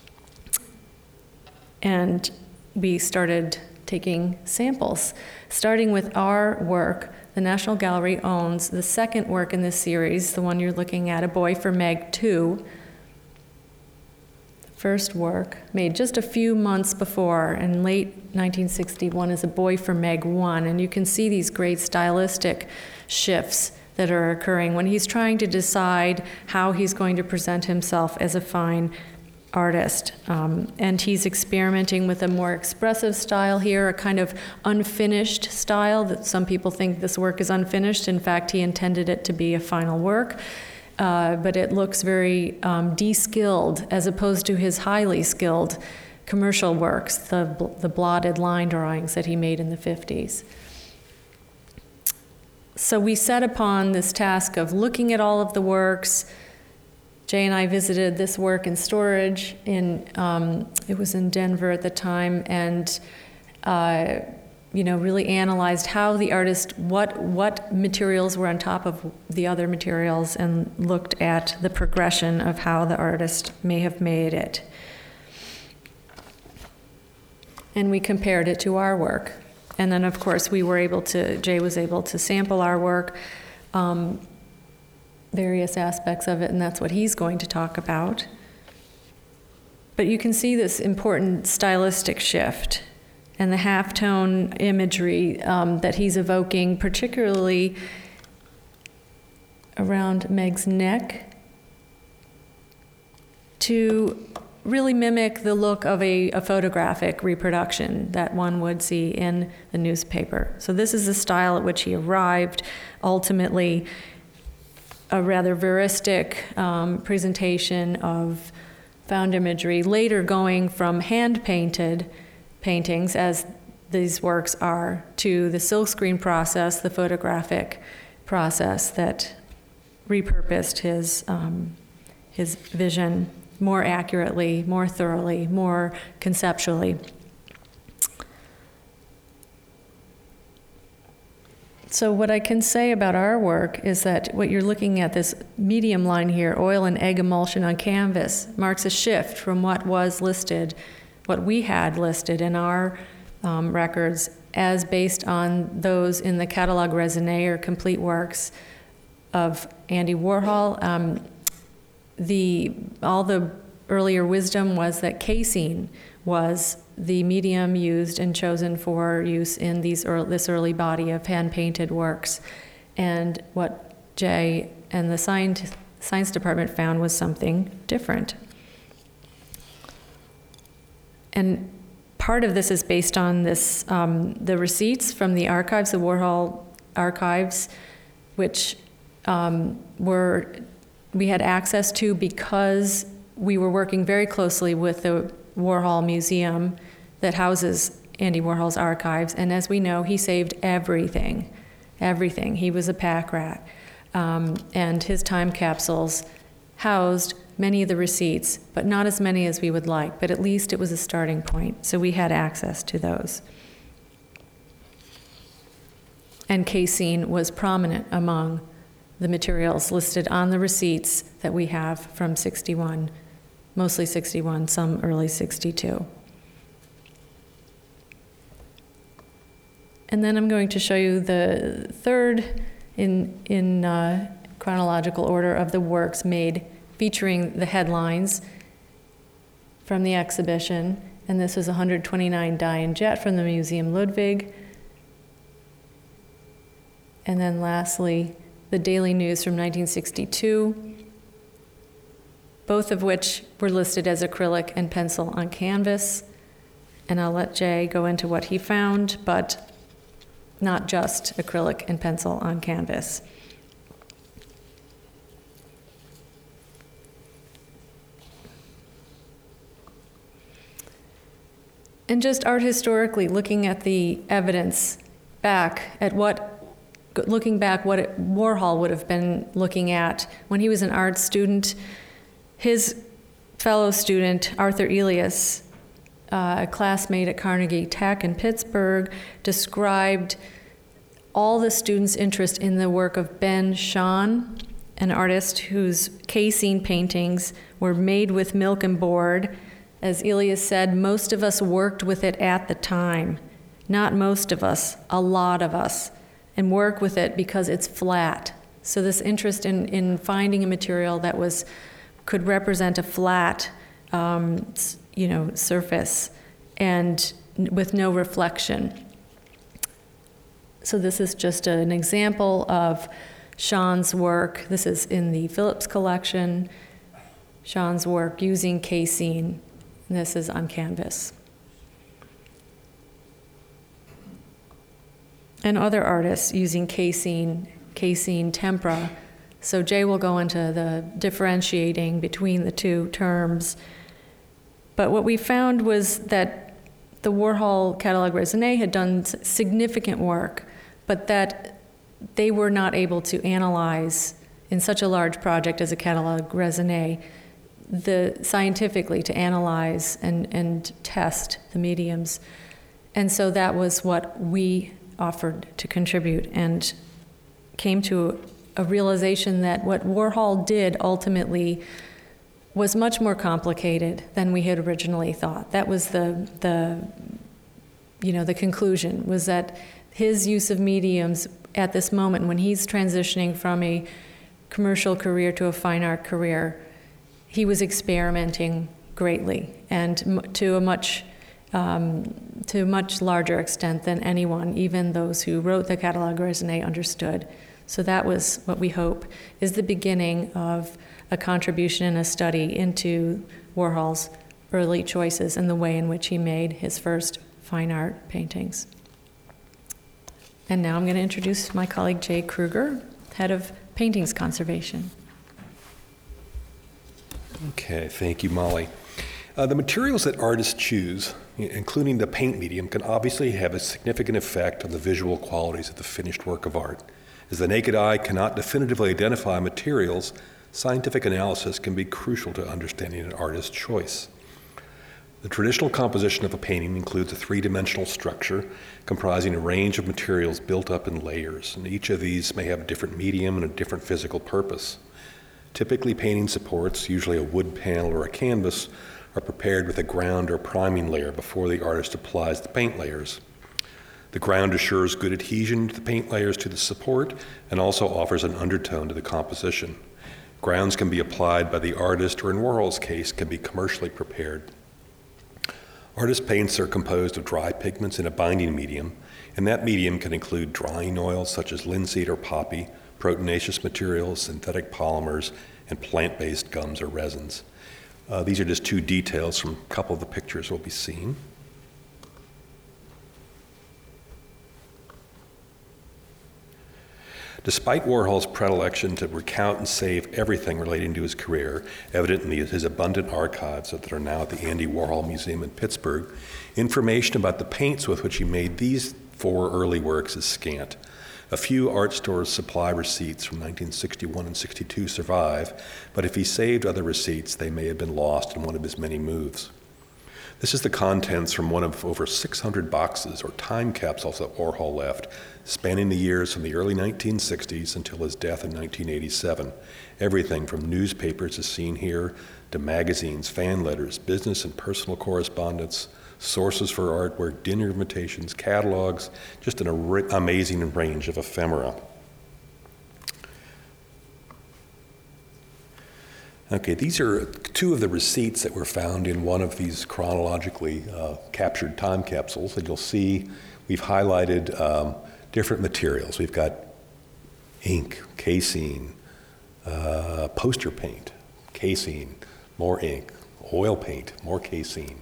And we started taking samples, starting with our work. The National Gallery owns the second work in this series, the one you're looking at, A Boy for Meg 2. First work, made just a few months before, in late 1961, is A Boy for Meg 1. And you can see these great stylistic shifts that are occurring when he's trying to decide how he's going to present himself as a fine artist. And he's experimenting with a more expressive style here, a kind of unfinished style that some people think this work is unfinished. In fact, he intended it to be a final work. But it looks very de-skilled as opposed to his highly skilled commercial works, the blotted line drawings that he made in the 50s. So we set upon this task of looking at all of the works. Jay and I visited this work in storage. It was in Denver at the time, and really analyzed how the artist, what materials were on top of the other materials, and looked at the progression of how the artist may have made it. And we compared it to our work. And then, of course, Jay was able to sample our work, various aspects of it, and that's what he's going to talk about. But you can see this important stylistic shift and the halftone imagery that he's evoking, particularly around Meg's neck, to really mimic the look of a photographic reproduction that one would see in the newspaper. So this is the style at which he arrived, ultimately a rather veristic presentation of found imagery, later going from hand-painted paintings, as these works are, to the silkscreen process, the photographic process that repurposed his vision more accurately, more thoroughly, more conceptually. So what I can say about our work is that what you're looking at, this medium line here, oil and egg emulsion on canvas, marks a shift from what was listed, what we had listed in our records as based on those in the Catalogue Raisonné, or complete works of Andy Warhol. All the earlier wisdom was that casein was the medium used and chosen for use in this early body of hand-painted works. And what Jay and the science department found was something different. And part of this is based on this, the receipts from the archives, the Warhol archives, which we had access to because we were working very closely with the Warhol Museum that houses Andy Warhol's archives. And as we know, he saved everything. He was a pack rat. And his time capsules housed many of the receipts, but not as many as we would like, but at least it was a starting point. So we had access to those. And casein was prominent among the materials listed on the receipts that we have from 61, mostly 61, some early 62. And then I'm going to show you the third in chronological order of the works made featuring the headlines from the exhibition. And this was 129 Die and Jet from the Museum Ludwig. And then lastly, the Daily News from 1962, both of which were listed as acrylic and pencil on canvas. And I'll let Jay go into what he found, but not just acrylic and pencil on canvas. And just art historically, looking at the evidence back at looking back what Warhol would have been looking at when he was an art student. His fellow student, Arthur Elias, a classmate at Carnegie Tech in Pittsburgh, described all the students' interest in the work of Ben Shahn, an artist whose casein paintings were made with milk and board. As Elias said, most of us worked with it at the time. Not most of us, a lot of us, and work with it because it's flat. So this interest in finding a material that could represent a flat surface and with no reflection. So this is just an example of Shahn's work. This is in the Phillips collection. Shahn's work using casein. And this is on canvas. And other artists using casein tempera. So Jay will go into the differentiating between the two terms. But what we found was that the Warhol Catalogue Raisonné had done significant work, but that they were not able to analyze in such a large project as a Catalogue Raisonné, scientifically to analyze and test the mediums. And so that was what we offered to contribute, and came to a realization that what Warhol did ultimately was much more complicated than we had originally thought. That was the conclusion, was that his use of mediums at this moment when he's transitioning from a commercial career to a fine art career, he was experimenting greatly and to a much larger extent than anyone, even those who wrote the Catalogue Raisonné, understood. So that was what we hope is the beginning of a contribution and a study into Warhol's early choices and the way in which he made his first fine art paintings. And now I'm going to introduce my colleague Jay Kruger, head of paintings conservation. Okay, thank you, Molly. The materials that artists choose, including the paint medium, can obviously have a significant effect on the visual qualities of the finished work of art. As the naked eye cannot definitively identify materials, scientific analysis can be crucial to understanding an artist's choice. The traditional composition of a painting includes a three-dimensional structure comprising a range of materials built up in layers, and each of these may have a different medium and a different physical purpose. Typically, painting supports, usually a wood panel or a canvas, are prepared with a ground or priming layer before the artist applies the paint layers. The ground assures good adhesion to the paint layers to the support and also offers an undertone to the composition. Grounds can be applied by the artist, or in Warhol's case, can be commercially prepared. Artist paints are composed of dry pigments in a binding medium, and that medium can include drying oils such as linseed or poppy, proteinaceous materials, synthetic polymers, and plant-based gums or resins. These are just two details from a couple of the pictures we'll be seeing. Despite Warhol's predilection to recount and save everything relating to his career, evident in his abundant archives that are now at the Andy Warhol Museum in Pittsburgh, information about the paints with which he made these 4 early works is scant. A few art stores' supply receipts from 1961 and 62 survive, but if he saved other receipts, they may have been lost in one of his many moves. This is the contents from one of over 600 boxes or time capsules that Warhol left, spanning the years from the early 1960s until his death in 1987. Everything from newspapers as seen here to magazines, fan letters, business and personal correspondence, sources for artwork, dinner invitations, catalogs, just an amazing range of ephemera. Okay, these are 2 of the receipts that were found in one of these chronologically captured time capsules, and you'll see we've highlighted different materials. We've got ink, casein, poster paint, casein, more ink, oil paint, more casein.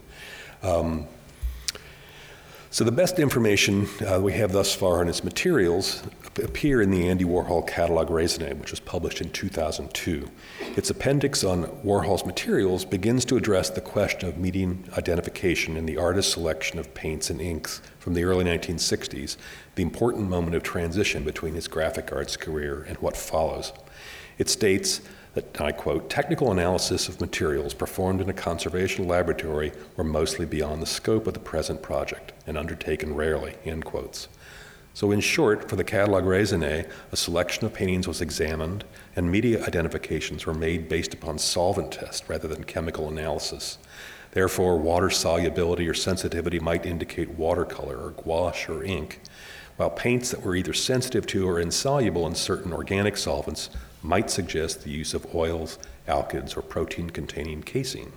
So the best information we have thus far on its materials appear in the Andy Warhol Catalog Raisonné, which was published in 2002. Its appendix on Warhol's materials begins to address the question of medium identification in the artist's selection of paints and inks from the early 1960s, the important moment of transition between his graphic arts career and what follows. It states that, and I quote, "Technical analysis of materials performed in a conservation laboratory were mostly beyond the scope of the present project and undertaken rarely," end quotes. So in short, for the Catalog Raisonné, a selection of paintings was examined and media identifications were made based upon solvent tests rather than chemical analysis. Therefore, water solubility or sensitivity might indicate watercolor or gouache or ink, while paints that were either sensitive to or insoluble in certain organic solvents might suggest the use of oils, alkyds, or protein-containing casein.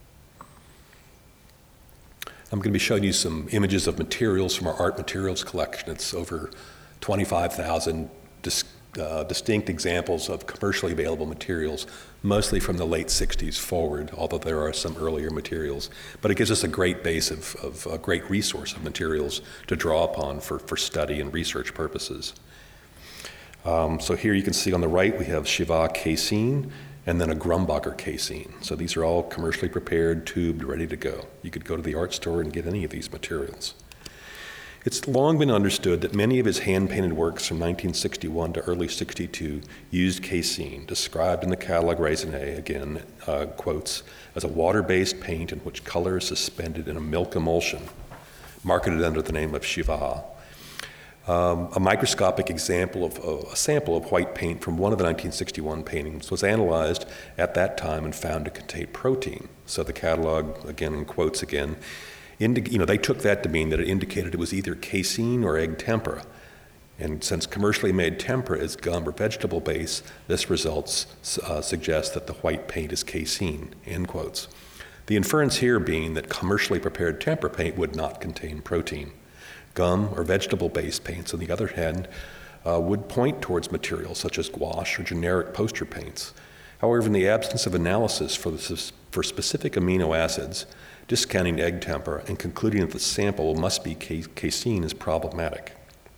I'm going to be showing you some images of materials from our art materials collection. It's over 25,000 distinct examples of commercially available materials, mostly from the late 60s forward, although there are some earlier materials. But it gives us a great base of a great resource of materials to draw upon for study and research purposes. So here you can see on the right we have Shiva casein and then a Grumbacher casein. So these are all commercially prepared, tubed, ready to go. You could go to the art store and get any of these materials. It's long been understood that many of his hand-painted works from 1961 to early 62 used casein, described in the Catalog Raisonné, again, quotes, as a water-based paint in which color is suspended in a milk emulsion, marketed under the name of Shiva. A microscopic example of a sample of white paint from one of the 1961 paintings was analyzed at that time and found to contain protein. So the catalog, again in quotes again, they took that to mean that it indicated it was either casein or egg tempera. And since commercially made tempera is gum or vegetable base, this results suggest that the white paint is casein, end quotes. The inference here being that commercially prepared tempera paint would not contain protein. Gum or vegetable-based paints, on the other hand, would point towards materials such as gouache or generic poster paints. However, in the absence of analysis for specific amino acids, discounting egg tempera and concluding that the sample must be casein is problematic.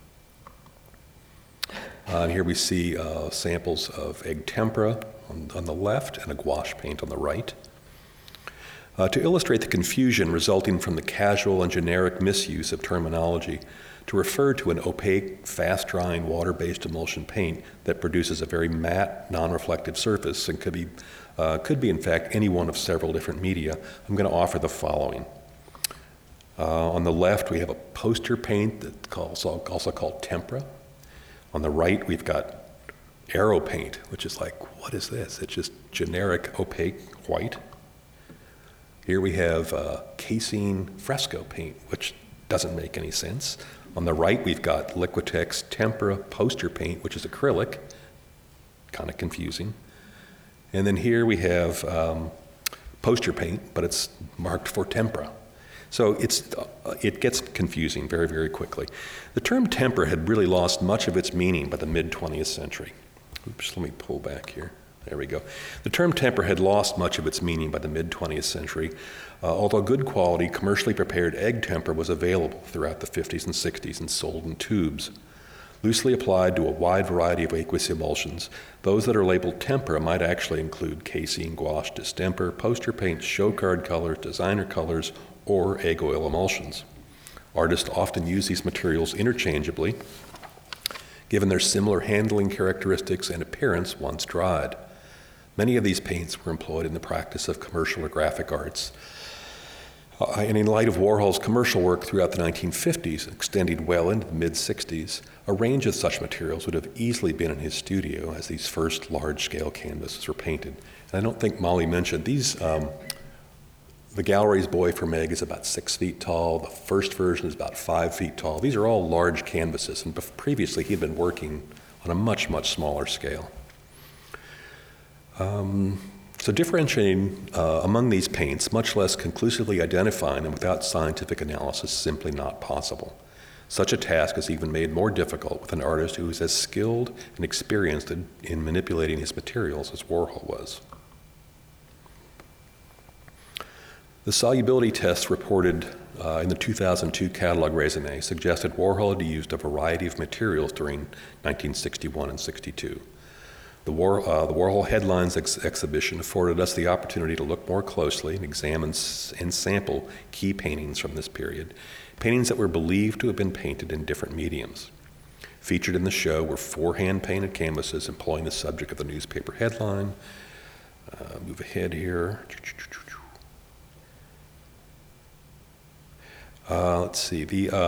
Here we see samples of egg tempera on the left and a gouache paint on the right. To illustrate the confusion resulting from the casual and generic misuse of terminology to refer to an opaque, fast-drying, water-based emulsion paint that produces a very matte, non-reflective surface and could be in fact any one of several different media, I'm going to offer the following. On the left, we have a poster paint that's also called tempera. On the right, we've got aero paint, which is like, what is this? It's just generic, opaque, white. Here we have casein fresco paint, which doesn't make any sense. On the right, we've got Liquitex tempera poster paint, which is acrylic, kind of confusing. And then here we have poster paint, but it's marked for tempera. So it gets confusing very, very quickly. The term tempera had really lost much of its meaning by the mid-20th century. Oops, let me pull back here. There we go. The term temper had lost much of its meaning by the mid-20th century, although good quality, commercially prepared egg temper was available throughout the 50s and 60s and sold in tubes. Loosely applied to a wide variety of aqueous emulsions, those that are labeled tempera might actually include casein, gouache, distemper, poster paints, show card colors, designer colors, or egg oil emulsions. Artists often use these materials interchangeably, given their similar handling characteristics and appearance once dried. Many of these paints were employed in the practice of commercial or graphic arts. And in light of Warhol's commercial work throughout the 1950s, extending well into the mid-60s, a range of such materials would have easily been in his studio as these first large-scale canvases were painted. And I don't think Molly mentioned, these, the gallery's Boy for Meg is about 6 feet tall. The first version is about 5 feet tall. These are all large canvases, and previously he'd been working on a much, much smaller scale. So differentiating among these paints, much less conclusively identifying them without scientific analysis, is simply not possible. Such a task is even made more difficult with an artist who is as skilled and experienced in manipulating his materials as Warhol was. The solubility tests reported in the 2002 catalog raisonné suggested Warhol had used a variety of materials during 1961 and 62. The Warhol Headlines exhibition afforded us the opportunity to look more closely and examine and sample key paintings from this period, paintings that were believed to have been painted in different mediums. Featured in the show were 4 hand-painted canvases employing the subject of the newspaper headline. Move ahead here. Let's see.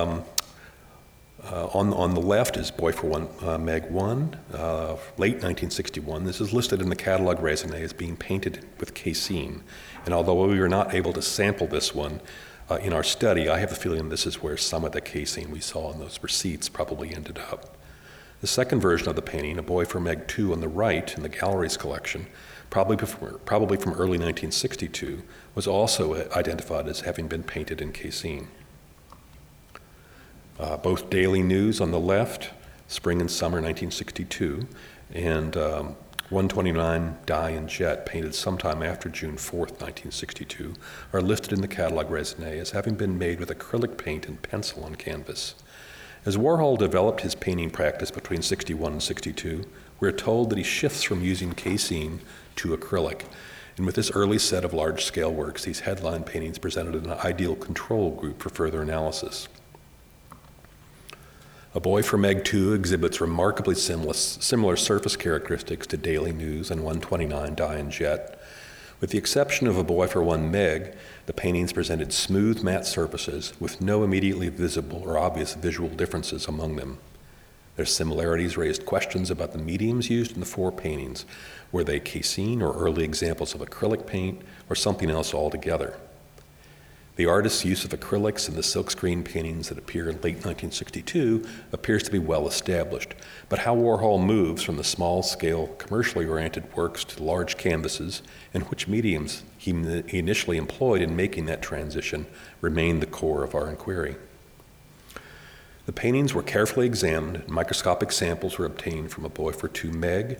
On the left is Boy for Meg 1, late 1961. This is listed in the catalog raisonné as being painted with casein. And although we were not able to sample this one in our study, I have the feeling this is where some of the casein we saw in those receipts probably ended up. The second version of the painting, A Boy for Meg 2 on the right in the gallery's collection, probably from early 1962, was also identified as having been painted in casein. Both Daily News on the left, spring and summer 1962, and 129 Dye and Jet, painted sometime after June 4th, 1962, are listed in the catalog raisonné as having been made with acrylic paint and pencil on canvas. As Warhol developed his painting practice between 61 and 62, we're told that he shifts from using casein to acrylic. And with this early set of large-scale works, these headline paintings presented an ideal control group for further analysis. A Boy for Meg 2 exhibits remarkably similar surface characteristics to Daily News and 129 Dye and Jet. With the exception of A Boy for One Meg, the paintings presented smooth matte surfaces with no immediately visible or obvious visual differences among them. Their similarities raised questions about the mediums used in the 4 paintings. Were they casein or early examples of acrylic paint or something else altogether? The artist's use of acrylics in the silkscreen paintings that appear in late 1962 appears to be well established, but how Warhol moves from the small-scale, commercially oriented works to large canvases and which mediums he initially employed in making that transition remain the core of our inquiry. The paintings were carefully examined, and microscopic samples were obtained from A Boy for Meg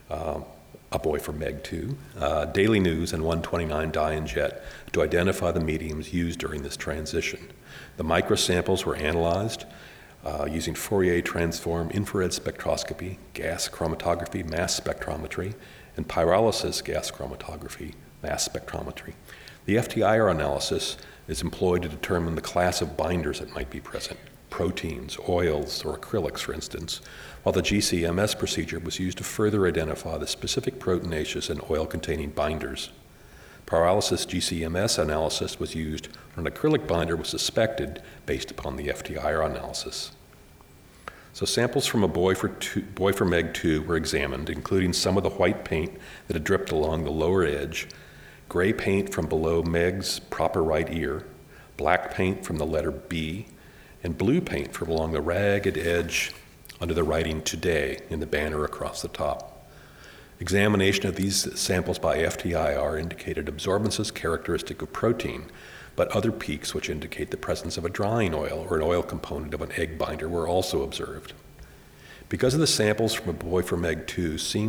2, Daily News, and 129 Dye and Jet to identify the mediums used during this transition. The microsamples were analyzed using Fourier transform infrared spectroscopy, gas chromatography, mass spectrometry, and pyrolysis gas chromatography, mass spectrometry. The FTIR analysis is employed to determine the class of binders that might be present, proteins, oils, or acrylics, for instance, while the GCMS procedure was used to further identify the specific proteinaceous and oil-containing binders. Pyrolysis GCMS analysis was used when an acrylic binder was suspected based upon the FTIR analysis. So samples from A Boy for Meg 2 were examined, including some of the white paint that had dripped along the lower edge, gray paint from below Meg's proper right ear, black paint from the letter B, and blue paint from along the ragged edge under the writing Today in the banner across the top. Examination of these samples by FTIR indicated absorbances characteristic of protein, but other peaks which indicate the presence of a drying oil or an oil component of an egg binder were also observed. Because of the samples from A Boy for Meg 2 seemed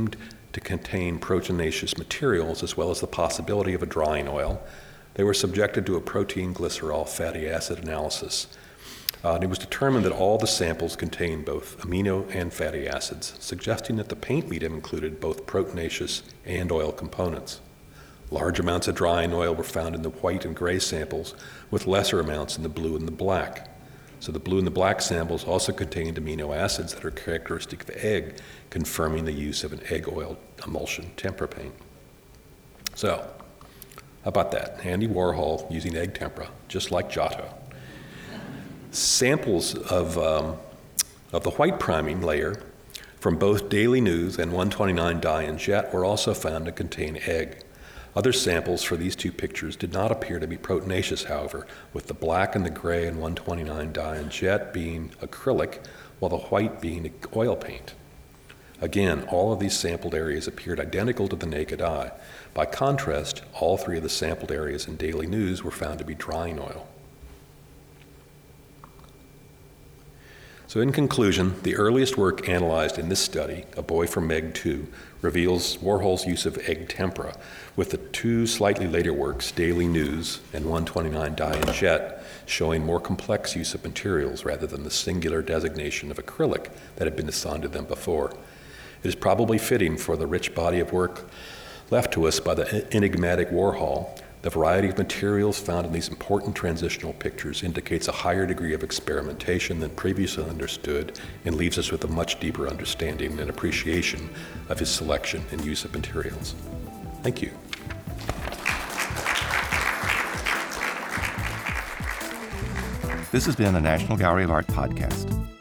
to contain proteinaceous materials as well as the possibility of a drying oil, they were subjected to a protein glycerol fatty acid analysis. And it was determined that all the samples contained both amino and fatty acids, suggesting that the paint medium included both proteinaceous and oil components. Large amounts of drying oil were found in the white and gray samples, with lesser amounts in the blue and the black. So the blue and the black samples also contained amino acids that are characteristic of egg, confirming the use of an egg oil emulsion tempera paint. So, how about that? Andy Warhol using egg tempera, just like Giotto. Samples of the white priming layer from both Daily News and 129 Dye and Jet were also found to contain egg. Other samples for these two pictures did not appear to be proteinaceous, however, with the black and the gray in 129 Dye and Jet being acrylic, while the white being oil paint. Again, all of these sampled areas appeared identical to the naked eye. By contrast, all three of the sampled areas in Daily News were found to be drying oil. So in conclusion, the earliest work analyzed in this study, A Boy from Meg 2, reveals Warhol's use of egg tempera, with the two slightly later works, Daily News and 129 Dye and Jet, showing more complex use of materials rather than the singular designation of acrylic that had been assigned to them before. It is probably fitting for the rich body of work left to us by the enigmatic Warhol. The variety of materials found in these important transitional pictures indicates a higher degree of experimentation than previously understood and leaves us with a much deeper understanding and appreciation of his selection and use of materials. Thank you. This has been a National Gallery of Art podcast.